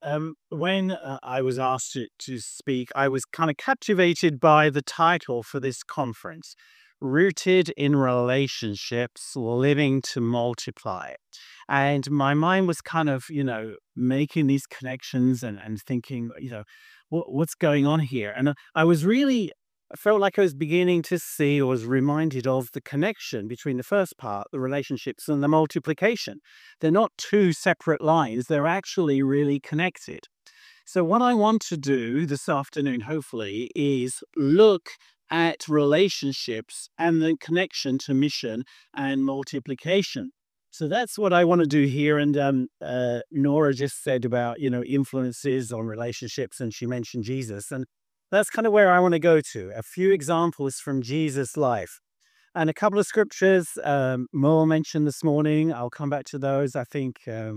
When I was asked to speak, I was kind of captivated by the title for this conference, Rooted in Relationships, Living to Multiply. And my mind was kind of, making these connections and thinking, what's going on here? And I was really, I felt like I was beginning to see or was reminded of the connection between the first part, the relationships, and the multiplication. They're not two separate lines, they're actually really connected. So, what I want to do this afternoon, hopefully, is look at relationships and the connection to mission and multiplication. So that's what I want to do here. And Nora just said about influences on relationships, and she mentioned Jesus, and that's kind of where I want to go to. A few examples from Jesus' life. And a couple of scriptures Mo mentioned this morning. I'll come back to those. I think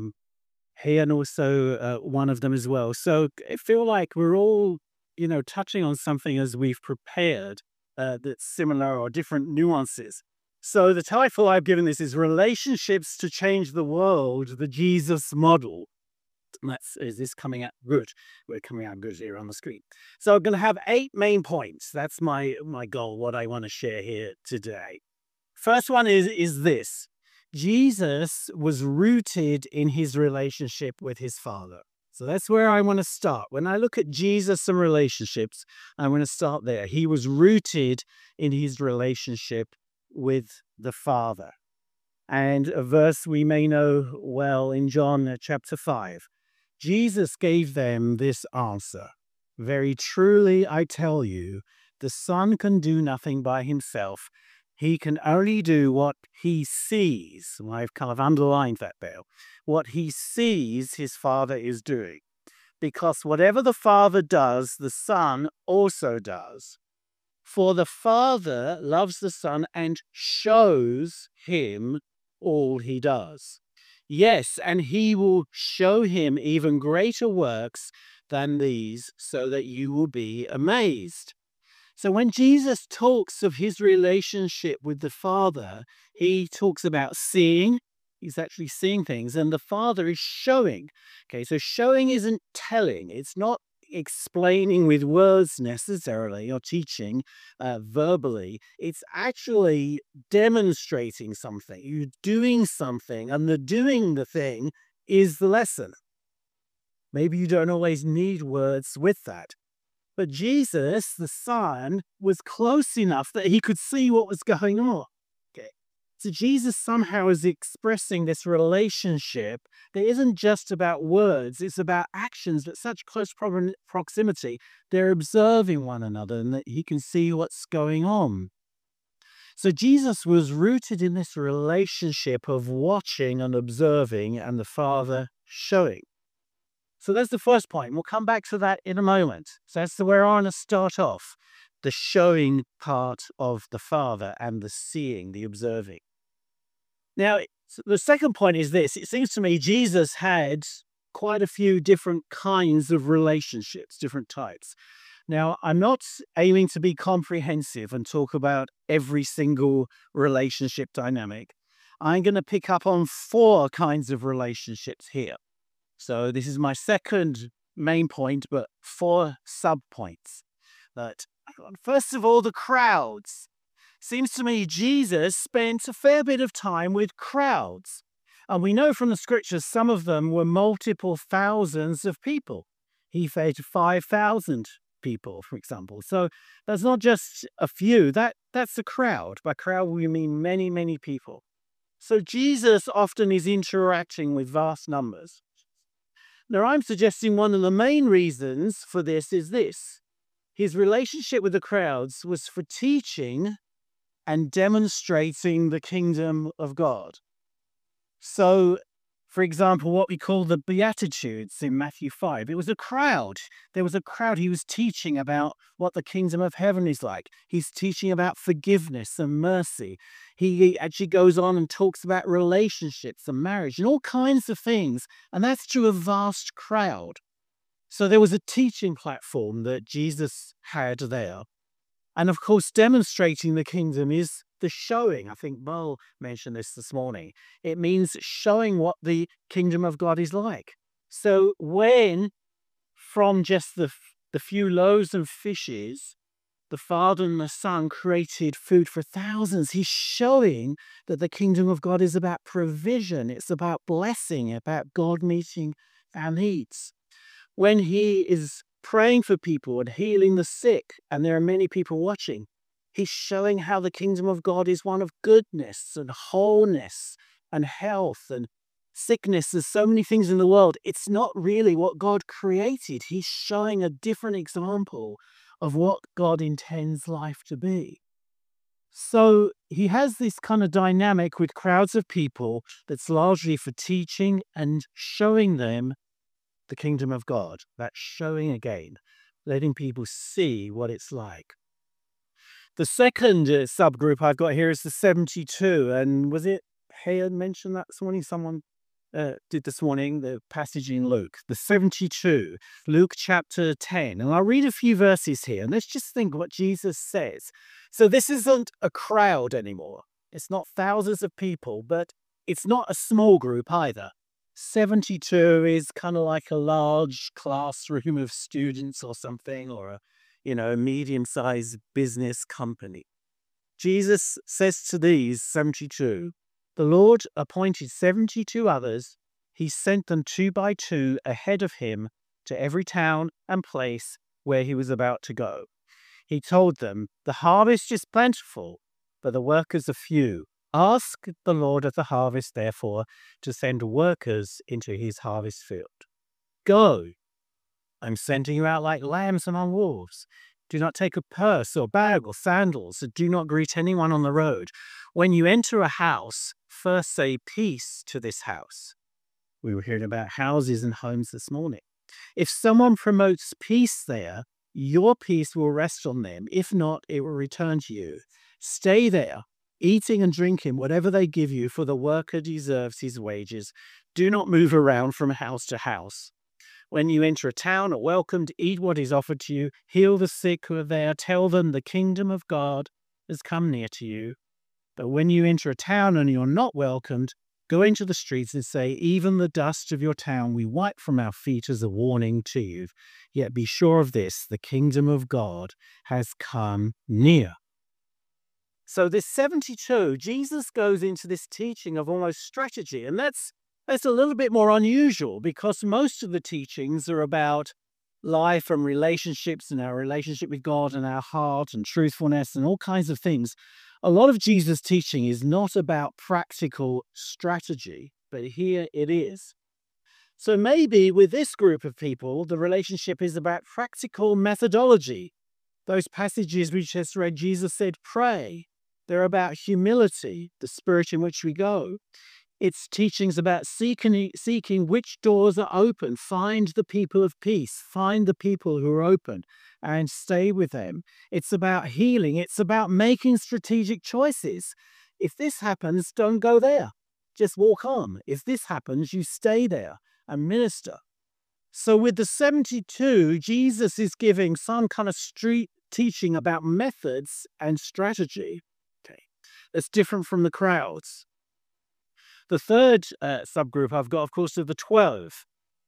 here and also one of them as well. So I feel like we're all, touching on something as we've prepared that's similar or different nuances. So the title I've given this is Relationships to Change the World, the Jesus Model. Is this coming out good? We're coming out good here on the screen. So I'm going to have 8 main points. That's my goal, what I want to share here today. First one is this. Jesus was rooted in his relationship with his Father. So that's where I want to start. When I look at Jesus and relationships, I want to start there. He was rooted in his relationship with the Father. And a verse we may know well in John chapter 5. Jesus gave them this answer. Very truly, I tell you, the Son can do nothing by himself. He can only do what he sees. I've kind of underlined that there. What he sees his Father is doing. Because whatever the Father does, the Son also does. For the Father loves the Son and shows him all he does. Yes, and he will show him even greater works than these, so that you will be amazed. So when Jesus talks of his relationship with the Father, he talks about seeing. He's actually seeing things, and the Father is showing. Okay, so showing isn't telling. It's not explaining with words necessarily or teaching verbally. It's actually demonstrating something. You're doing something, and the doing the thing is the lesson. Maybe you don't always need words with that. But Jesus, the Son, was close enough that he could see what was going on. Okay. So Jesus somehow is expressing this relationship that isn't just about words, it's about actions at such close proximity. They're observing one another and that he can see what's going on. So Jesus was rooted in this relationship of watching and observing and the Father showing. So that's the first point. We'll come back to that in a moment. So that's where I want to start off, the showing part of the Father and the seeing, the observing. Now, the second point is this. It seems to me Jesus had quite a few different kinds of relationships, different types. Now, I'm not aiming to be comprehensive and talk about every single relationship dynamic. I'm going to pick up on 4 kinds of relationships here. So this is my second main point, but 4 sub-points. That first of all, the crowds. Seems to me Jesus spent a fair bit of time with crowds. And we know from the scriptures some of them were multiple thousands of people. He fed 5,000 people, for example. So that's not just a few, that's a crowd. By crowd we mean many, many people. So Jesus often is interacting with vast numbers. Now, I'm suggesting one of the main reasons for this is this. His relationship with the crowds was for teaching and demonstrating the kingdom of God. So, for example, what we call the Beatitudes in Matthew 5, it was a crowd. There was a crowd. He was teaching about what the kingdom of heaven is like. He's teaching about forgiveness and mercy. He actually goes on and talks about relationships and marriage and all kinds of things. And that's to a vast crowd. So there was a teaching platform that Jesus had there. And of course, demonstrating the kingdom is the showing. I think mentioned this morning. It means showing what the kingdom of God is like. So when from just the few loaves and fishes, the Father and the Son created food for thousands, he's showing that the kingdom of God is about provision. It's about blessing, about God meeting our needs. When he is praying for people and healing the sick, and there are many people watching, he's showing how the kingdom of God is one of goodness and wholeness and health and sickness. There's so many things in the world. It's not really what God created. He's showing a different example of what God intends life to be. So he has this kind of dynamic with crowds of people that's largely for teaching and showing them the kingdom of God. That's showing again, letting people see what it's like. The second subgroup I've got here is the 72. And was it Hayden mentioned that this morning? Someone did this morning, the passage in Luke, the 72, Luke chapter 10. And I'll read a few verses here. And let's just think what Jesus says. So this isn't a crowd anymore. It's not thousands of people, but it's not a small group either. 72 is kind of like a large classroom of students or something, or a medium-sized business company. Jesus says to these 72, the Lord appointed 72 others. He sent them 2 by 2 ahead of him to every town and place where he was about to go. He told them, the harvest is plentiful, but the workers are few. Ask the Lord of the harvest, therefore, to send workers into his harvest field. Go. I'm sending you out like lambs among wolves. Do not take a purse or bag or sandals. Do not greet anyone on the road. When you enter a house, first say peace to this house. We were hearing about houses and homes this morning. If someone promotes peace there, your peace will rest on them. If not, it will return to you. Stay there, eating and drinking whatever they give you, for the worker deserves his wages. Do not move around from house to house. When you enter a town or welcomed, eat what is offered to you, heal the sick who are there, tell them the kingdom of God has come near to you. But when you enter a town and you're not welcomed, go into the streets and say, even the dust of your town we wipe from our feet as a warning to you. Yet be sure of this, the kingdom of God has come near. So this 72, Jesus goes into this teaching of almost strategy, and that's a little bit more unusual because most of the teachings are about life and relationships and our relationship with God and our heart and truthfulness and all kinds of things. A lot of Jesus' teaching is not about practical strategy, but here it is. So maybe with this group of people, the relationship is about practical methodology. Those passages we just read, Jesus said, pray. They're about humility, the spirit in which we go. Its teachings about seeking which doors are open. Find the people of peace. Find the people who are open and stay with them. It's about healing. It's about making strategic choices. If this happens, don't go there. Just walk on. If this happens, you stay there and minister. So with the 72, Jesus is giving some kind of street teaching about methods and strategy. Okay, that's different from the crowds. The third subgroup I've got, of course, are the 12.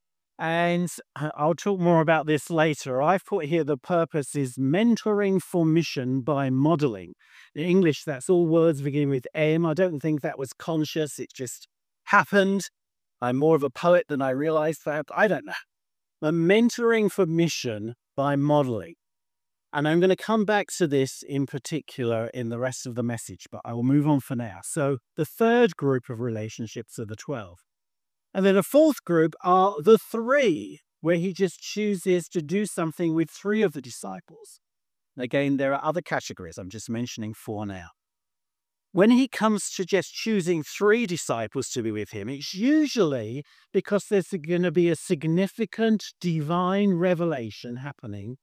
And I'll talk more about this later. I've put here the purpose is mentoring for mission by modeling. In English, that's all words beginning with M. I don't think that was conscious. It just happened. I'm more of a poet than I realized that. I don't know. But mentoring for mission by modeling. And I'm going to come back to this in particular in the rest of the message, but I will move on for now. So the third group of relationships are the 12. And then a fourth group are the 3, where he just chooses to do something with 3 of the disciples. Again, there are other categories. I'm just mentioning 4 now. When he comes to just choosing 3 disciples to be with him, it's usually because there's going to be a significant divine revelation happening,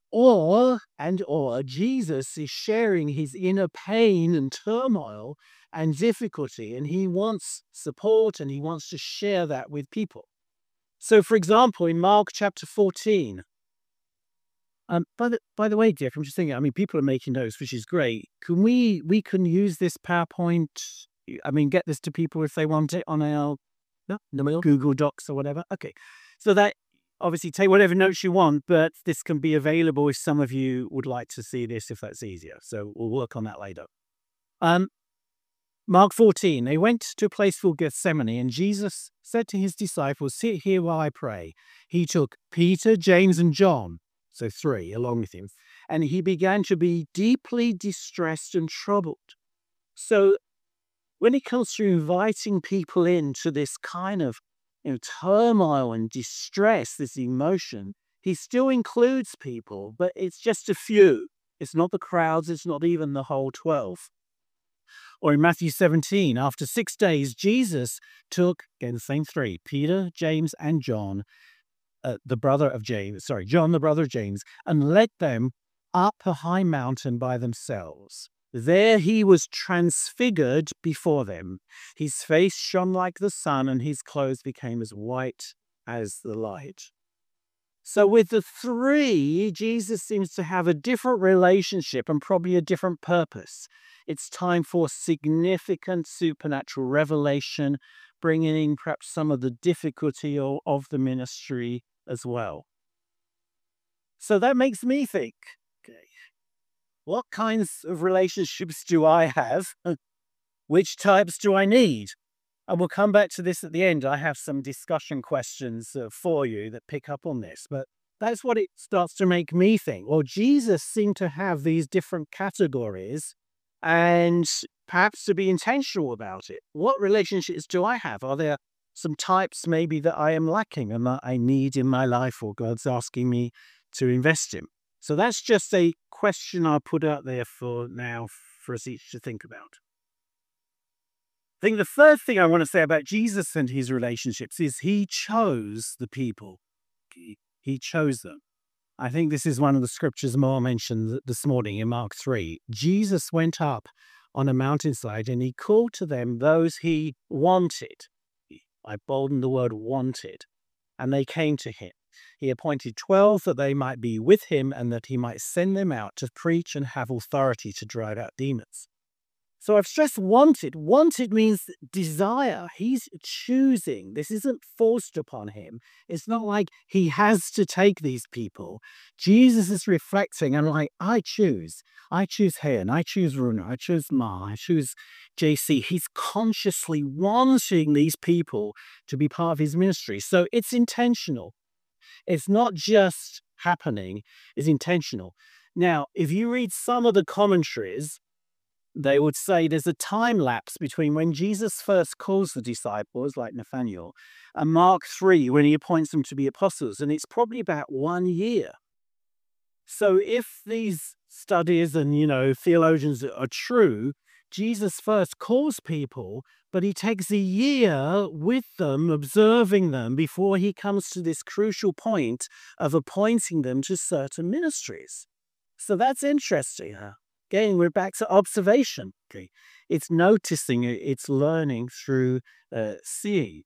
or Jesus is sharing his inner pain and turmoil and difficulty, and he wants support and he wants to share that with people. So, for example, in Mark chapter 14, by the way, Dick, I'm just thinking, people are making notes, which is great. Can we can use this PowerPoint, get this to people if they want it on our Google Docs or whatever? Okay. So that obviously take whatever notes you want, but this can be available if some of you would like to see this, if that's easier. So we'll work on that later. Mark 14, they went to a place called Gethsemane, and Jesus said to his disciples, "Sit here while I pray." He took Peter, James, and John, so 3, along with him, and he began to be deeply distressed and troubled. So when it comes to inviting people into this kind of turmoil and distress, this emotion, he still includes people, but it's just a few. It's not the crowds, it's not even the whole 12. Or in Matthew 17, after 6 days, Jesus took, again, the same 3, Peter, James, and John, John, the brother of James, and led them up a high mountain by themselves. There he was transfigured before them. His face shone like the sun, and his clothes became as white as the light. So with the 3, Jesus seems to have a different relationship and probably a different purpose. It's time for significant supernatural revelation, bringing in perhaps some of the difficulty of the ministry as well. So that makes me think, okay, what kinds of relationships do I have? Which types do I need? And we'll come back to this at the end. I have some discussion questions for you that pick up on this, but that's what it starts to make me think. Well, Jesus seemed to have these different categories, and perhaps to be intentional about it. What relationships do I have? Are there some types maybe that I am lacking and that I need in my life, or God's asking me to invest in? So that's just a question I'll put out there for now for us each to think about. I think the third thing I want to say about Jesus and his relationships is he chose the people. He chose them. I think this is one of the scriptures Moore mentioned this morning in Mark 3. Jesus went up on a mountainside and he called to them those he wanted. I bolden the word wanted. And they came to him. He appointed 12 that they might be with him and that he might send them out to preach and have authority to drive out demons. So I've stressed wanted. Wanted means desire. He's choosing. This isn't forced upon him. It's not like he has to take these people. Jesus is reflecting and like, I choose. I choose Hen. I choose Runa. I choose Ma. I choose JC. He's consciously wanting these people to be part of his ministry. So it's intentional. It's not just happening. It's intentional. Now, if you read some of the commentaries, they would say there's a time lapse between when Jesus first calls the disciples, like Nathaniel, and Mark 3, when he appoints them to be apostles, and it's probably about 1 year. So if these studies and, theologians are true, Jesus first calls people, but he takes a year with them, observing them, before he comes to this crucial point of appointing them to certain ministries. So that's interesting, huh? Again, we're back to observation. Okay, it's noticing, it's learning through seeing.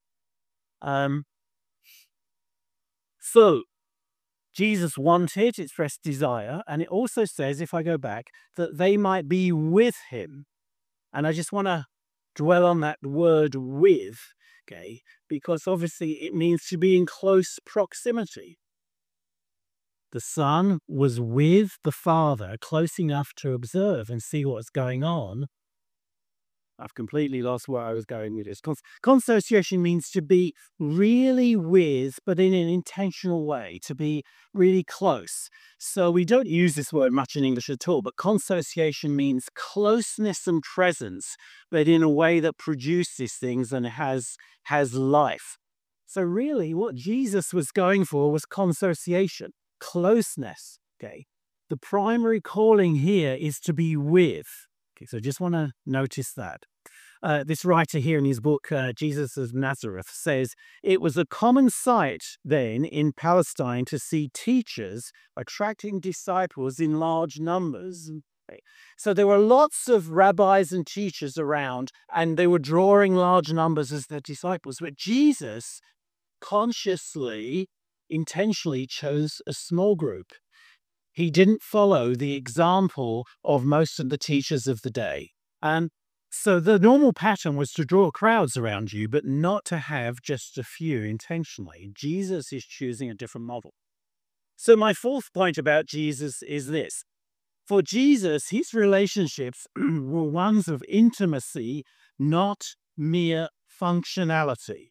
So Jesus wanted, expressed desire, and it also says, if I go back, that they might be with him. And I just want to dwell on that word with, okay, because obviously it means to be in close proximity. The Son was with the Father, close enough to observe and see what's going on. I've completely lost where I was going with this. Consociation means to be really with, but in an intentional way, to be really close. So we don't use this word much in English at all, but consociation means closeness and presence, but in a way that produces things and has life. So really what Jesus was going for was consociation. Closeness, okay? The primary calling here is to be with. Okay, so just want to notice that. This writer here in his book, Jesus of Nazareth, says, it was a common sight then in Palestine to see teachers attracting disciples in large numbers. Okay. So there were lots of rabbis and teachers around, and they were drawing large numbers as their disciples. But Jesus consciously, intentionally chose a small group. He didn't follow the example of most of the teachers of the day. And So the normal pattern was to draw crowds around you, but not to have just a few intentionally. Jesus is choosing a different model. So my fourth point about Jesus is this. For Jesus, his relationships were ones of intimacy, not mere functionality.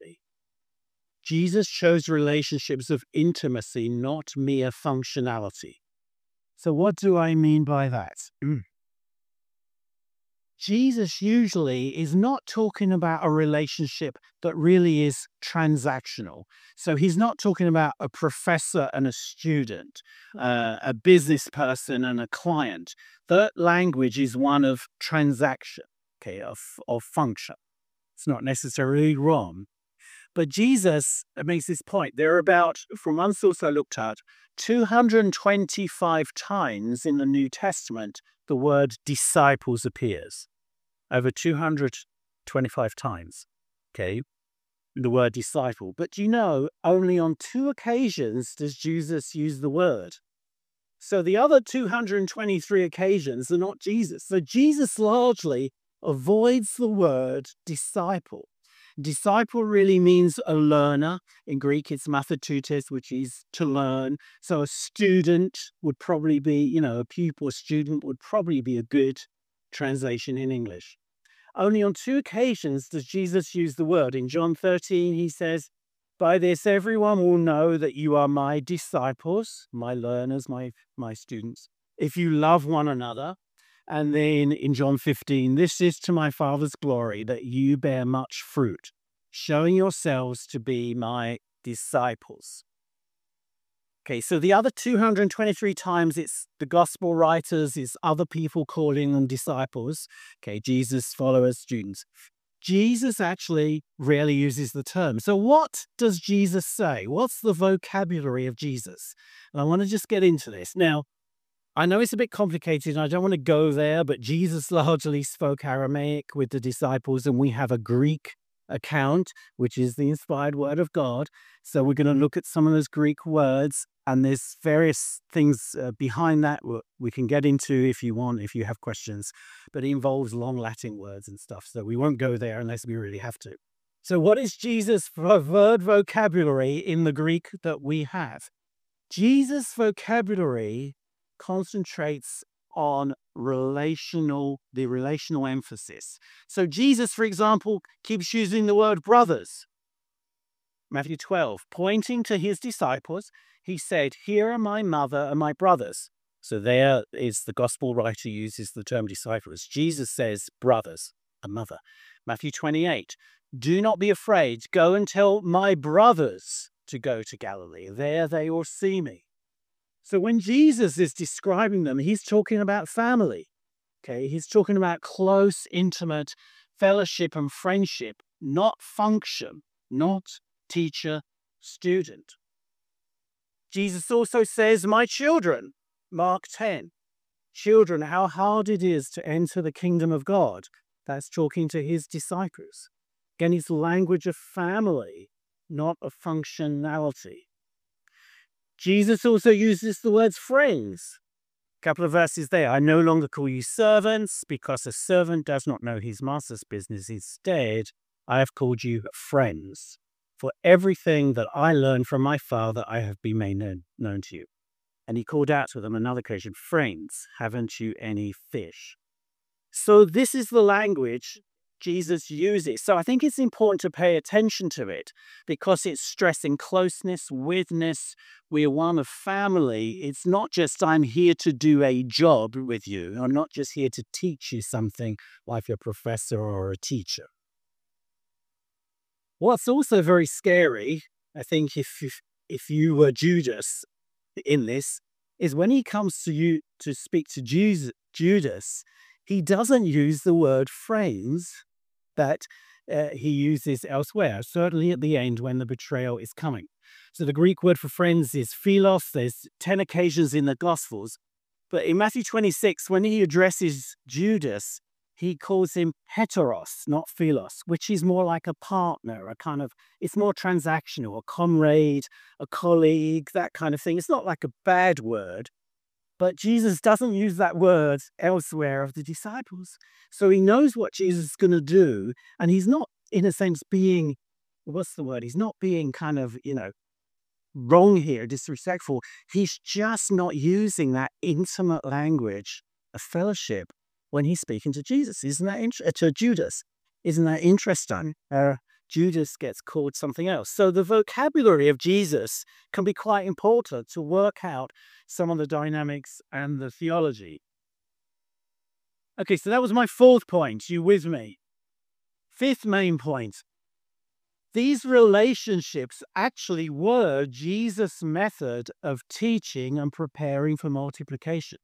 Jesus chose relationships of intimacy, not mere functionality. So what do I mean by that? Jesus usually is not talking about a relationship that really is transactional. So he's not talking about a professor and a student, a business person and a client. That language is one of transaction, okay, of function. It's not necessarily wrong. But Jesus makes this point. There are about, from one source I looked at, 225 times in the New Testament the word disciples appears. Over 225 times, okay, the word disciple. But you know, only on 2 occasions does Jesus use the word. So the other 223 occasions are not Jesus. So Jesus largely avoids the word disciple. Disciple really means a learner. In Greek, it's matheteutes, which is to learn. So a student would probably be, a pupil, student would probably be a good translation in English. Only on 2 occasions does Jesus use the word. In John 13, he says, "By this everyone will know that you are my disciples," my learners, my students, "if you love one another." And then in John 15, "This is to my Father's glory, that you bear much fruit, showing yourselves to be my disciples." Okay, so the other 223 times it's the gospel writers, it's other people calling them disciples. Okay, Jesus, followers, students. Jesus actually rarely uses the term. So what does Jesus say? What's the vocabulary of Jesus? And I want to just get into this. Now, I know it's a bit complicated and I don't want to go there, but Jesus largely spoke Aramaic with the disciples, and we have a Greek account, which is the inspired word of God. So we're going to look at some of those Greek words, and there's various things behind that we can get into if you want, if you have questions, but it involves long Latin words and stuff. So we won't go there unless we really have to. So what is Jesus' word vocabulary in the Greek that we have? Jesus' vocabulary concentrates on the relational emphasis. So Jesus, for example, keeps using the word brothers. Matthew 12, pointing to his disciples, he said, "Here are my mother and my brothers." So there is the gospel writer uses the term disciples. Jesus says brothers and mother. Matthew 28, "Do not be afraid. Go and tell my brothers to go to Galilee. There they will see me." So when Jesus is describing them, he's talking about family. Okay, he's talking about close, intimate fellowship and friendship, not function, not teacher, student. Jesus also says, "My children," Mark 10. Children, how hard it is to enter the kingdom of God. That's talking to his disciples. Again, it's language of family, not of functionality. Jesus also uses the words friends. A couple of verses there. "I no longer call you servants, because a servant does not know his master's business. Instead, I have called you friends. For everything that I learned from my Father, I have been made known to you." And he called out to them another occasion, "Friends, haven't you any fish?" So this is the language Jesus uses. So I think it's important to pay attention to it because it's stressing closeness, witness. We're one of family. It's not just I'm here to do a job with you. I'm not just here to teach you something like a professor or a teacher. What's also very scary, I think, if you were Judas in this, is when he comes to you to speak to Judas, he doesn't use the word friends that he uses elsewhere, certainly at the end when the betrayal is coming. So the Greek word for friends is philos. There's 10 occasions in the Gospels. But in Matthew 26, when he addresses Judas, he calls him heteros, not philos, which is more like a partner, it's more transactional, a comrade, a colleague, that kind of thing. It's not like a bad word, But Jesus doesn't use that word elsewhere of the disciples. So he knows what Jesus is going to do. And he's not, in a sense, being, what's the word? He's not being kind of, wrong here, disrespectful. He's just not using that intimate language of fellowship when he's speaking to Jesus. Isn't that to Judas? Isn't that interesting? Judas gets called something else. So the vocabulary of Jesus can be quite important to work out some of the dynamics and the theology. Okay, so that was my fourth point. You with me? Fifth main point. These relationships actually were Jesus' method of teaching and preparing for multiplication.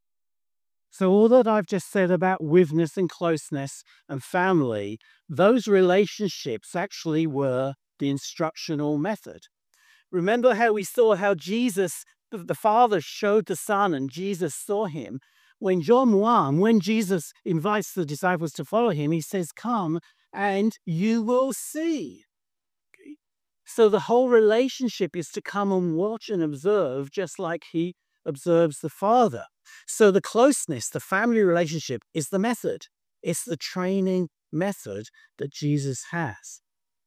So all that I've just said about witness and closeness and family, those relationships actually were the instructional method. Remember how we saw how Jesus, the Father showed the Son and Jesus saw him. When John 1, when Jesus invites the disciples to follow him, he says, "Come and you will see." Okay? So the whole relationship is to come and watch and observe just like he observes the Father. So the closeness, the family relationship is the method. It's the training method that Jesus has.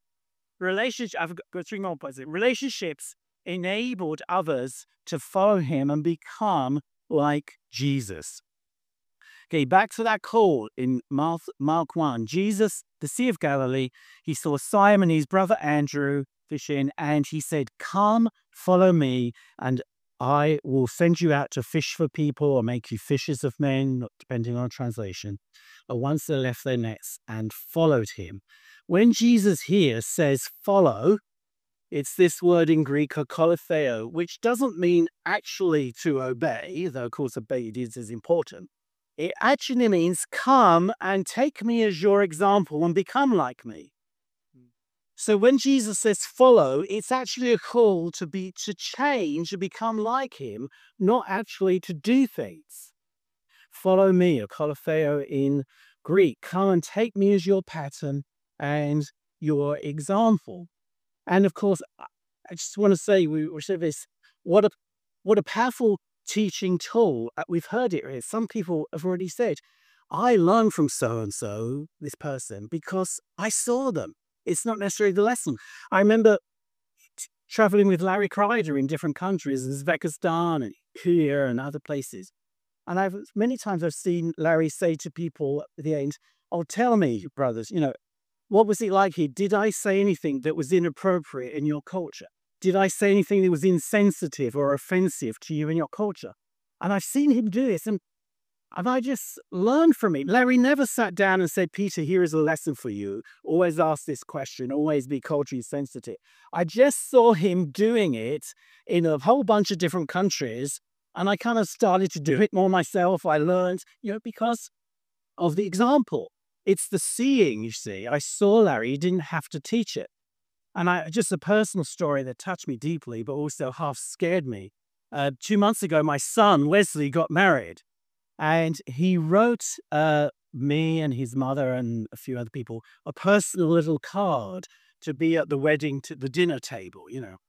I've got three more points. Relationships enabled others to follow him and become like Jesus. Okay, back to that call in Mark 1. Jesus, the Sea of Galilee, he saw Simon, his brother Andrew, fishing, and he said, "Come, follow me, and I will send you out to fish for people or make you fishers of men," depending on translation. But once they left their nets and followed him. When Jesus here says follow, it's this word in Greek, akoloutheo, which doesn't mean actually to obey, though of course obedience is important. It actually means come and take me as your example and become like me. So when Jesus says follow, it's actually a call to change, to become like him, not actually to do things. Follow me, akoloutheo in Greek. Come and take me as your pattern and your example. And of course, I just want to say, we said this, what a powerful teaching tool. We've heard it here. Some people have already said, I learned from so-and-so, this person, because I saw them. It's not necessarily the lesson. I remember traveling with Larry Kreider in different countries, Uzbekistan and here and other places. And many times I've seen Larry say to people at the end, "Oh, tell me, brothers, what was it like here? Did I say anything that was inappropriate in your culture? Did I say anything that was insensitive or offensive to you in your culture?" And I've seen him do this, and I just learned from him. Larry never sat down and said, "Peter, here is a lesson for you. Always ask this question. Always be culturally sensitive." I just saw him doing it in a whole bunch of different countries, and I kind of started to do it more myself. I learned, because of the example. It's the seeing, you see. I saw Larry. He didn't have to teach it. And just a personal story that touched me deeply, but also half scared me. 2 months ago, my son, Wesley, got married. And he wrote me and his mother and a few other people a personal little card to be at the wedding, to the dinner table,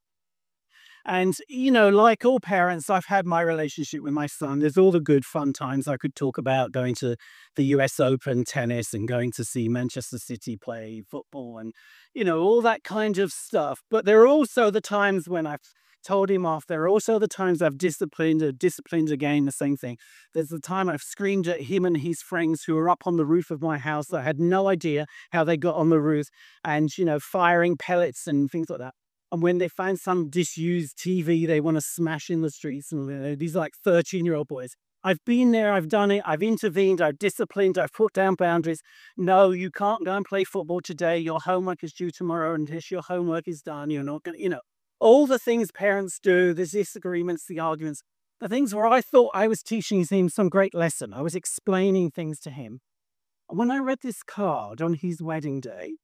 And, like all parents, I've had my relationship with my son. There's all the good fun times I could talk about, going to the US Open tennis and going to see Manchester City play football and, all that kind of stuff. But there are also the times when I've told him off. There are also the times I've disciplined again, the same thing. There's the time I've screamed at him and his friends who are up on the roof of my house. I had no idea how they got on the roof and, firing pellets and things like that. And when they find some disused TV, they want to smash in the streets. And these are like 13-year-old boys. I've been there. I've done it. I've intervened. I've disciplined. I've put down boundaries. No, you can't go and play football today. Your homework is due tomorrow. And until your homework is done, you're not going to, all the things parents do, the disagreements, the arguments, the things where I thought I was teaching him some great lesson. I was explaining things to him. And when I read this card on his wedding day,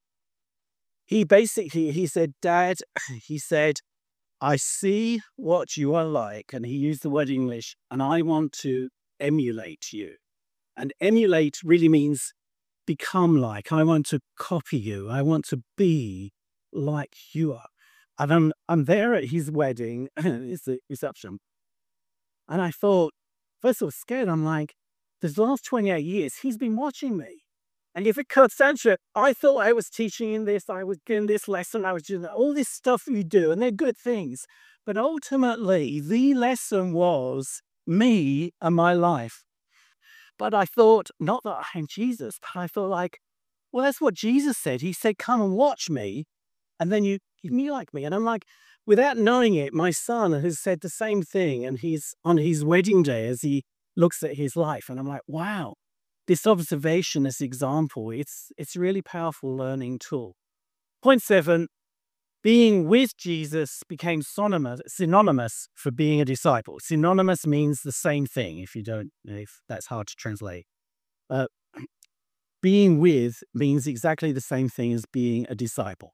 he said, "Dad," he said, "I see what you are like." And he used the word English, "and I want to emulate you." And emulate really means become like. I want to copy you. I want to be like you are. And I'm there at his wedding, it's the reception. And I thought, first I was scared. I'm like, this last 28 years, he's been watching me. And if it cuts down to it, I thought I was teaching him this, I was doing this lesson, I was doing all this stuff you do, and they're good things. But ultimately, the lesson was me and my life. But I thought, not that I'm Jesus, but I thought like, well, that's what Jesus said. He said, come and watch me, and then you me like me. And I'm like, without knowing it, my son has said the same thing. And he's on his wedding day as he looks at his life. And I'm like, wow, this observation, this example, it's a really powerful learning tool. Point 7, being with Jesus became synonymous for being a disciple. Synonymous means the same thing, if that's hard to translate. Being with means exactly the same thing as being a disciple.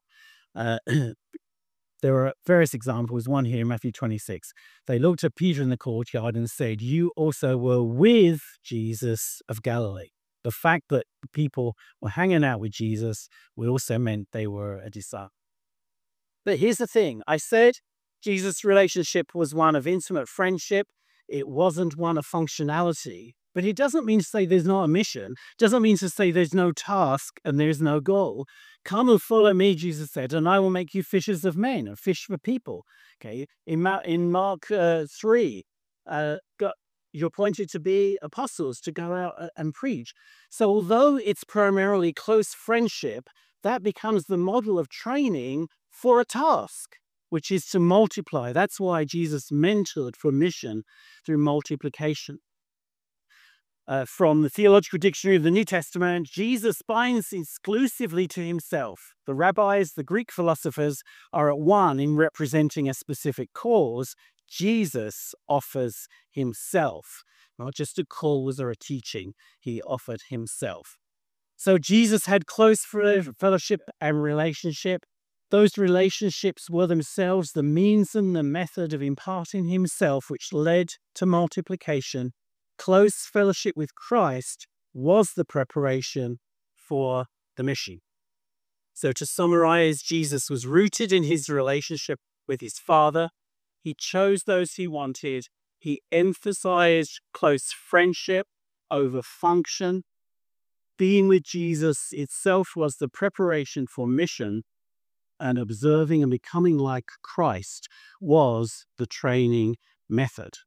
There are various examples, one here in Matthew 26. They looked at Peter in the courtyard and said, you also were with Jesus of Galilee. The fact that people were hanging out with Jesus also meant they were a disciple. But here's the thing. I said Jesus' relationship was one of intimate friendship. It wasn't one of functionality. But it doesn't mean to say there's not a mission. It doesn't mean to say there's no task and there's no goal. Come and follow me, Jesus said, and I will make you fishers of men and fish for people. Okay. In Mark 3, you're appointed to be apostles, to go out and preach. So although it's primarily close friendship, that becomes the model of training for a task, which is to multiply. That's why Jesus mentored for mission through multiplication. From the Theological Dictionary of the New Testament, Jesus binds exclusively to himself. The rabbis, the Greek philosophers, are at one in representing a specific cause. Jesus offers himself, not just a cause or a teaching. He offered himself. So Jesus had close fellowship and relationship. Those relationships were themselves the means and the method of imparting himself, which led to multiplication. Close fellowship with Christ was the preparation for the mission. So to summarize, Jesus was rooted in his relationship with his Father. He chose those he wanted. He emphasized close friendship over function. Being with Jesus itself was the preparation for mission, and observing and becoming like Christ was the training method.